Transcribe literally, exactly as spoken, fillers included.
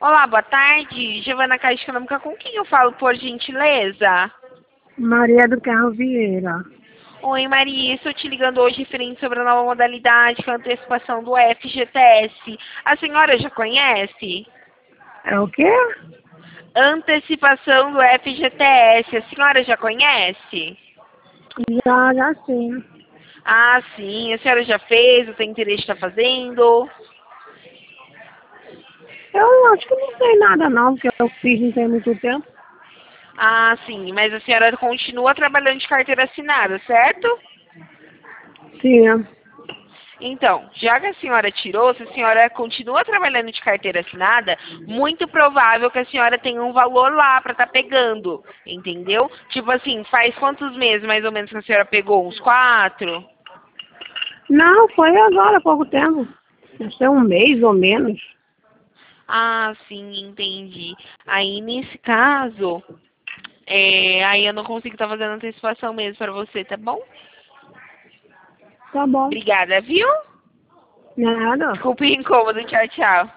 Olá, boa tarde. Giovana Caixa Econômica, com quem eu falo, por gentileza? Maria do Carmo Vieira. Oi, Maria. Estou te ligando hoje referente sobre a nova modalidade, que é a antecipação do F G T S. A senhora já conhece? É o quê? Antecipação do F G T S. A senhora já conhece? Já, já sim. Ah, sim. A senhora já fez? Ou tem interesse de estar fazendo? Eu acho que não sei nada não, porque eu fiz não tem muito tempo. Ah, sim. Mas a senhora continua trabalhando de carteira assinada, certo? Sim. Então, já que a senhora tirou, se a senhora continua trabalhando de carteira assinada, muito provável que a senhora tenha um valor lá para estar pegando, entendeu? Tipo assim, faz quantos meses mais ou menos que a senhora pegou? Uns quatro? Não, foi agora há pouco tempo. Deve ser um mês ou menos. Ah, sim, entendi. Aí, nesse caso, é, aí eu não consigo estar fazendo antecipação mesmo para você, tá bom? Tá bom. Obrigada, viu? Nada. Desculpe o incômodo, tchau, tchau.